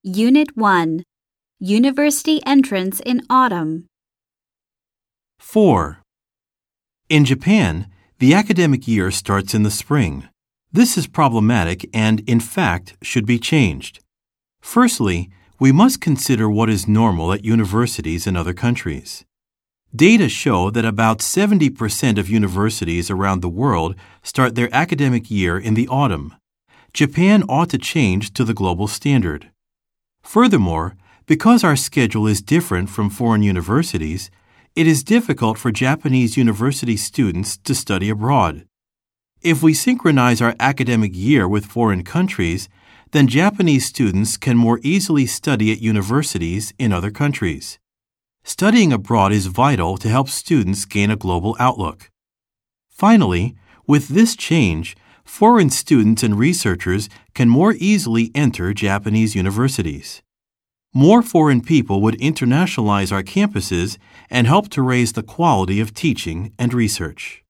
Unit 1. University entrance in autumn. 4. In Japan, the academic year starts in the spring. This is problematic and, in fact, should be changed. Firstly, we must consider what is normal at universities in other countries. Data show that about 70% of universities around the world start their academic year in the autumn. Japan ought to change to the global standard. Furthermore, because our schedule is different from foreign universities, it is difficult for Japanese university students to study abroad. If we synchronize our academic year with foreign countries, then Japanese students can more easily study at universities in other countries. Studying abroad is vital to help students gain a global outlook. Finally, with this change, foreign students and researchers can more easily enter Japanese universities. More foreign people would internationalize our campuses and help to raise the quality of teaching and research.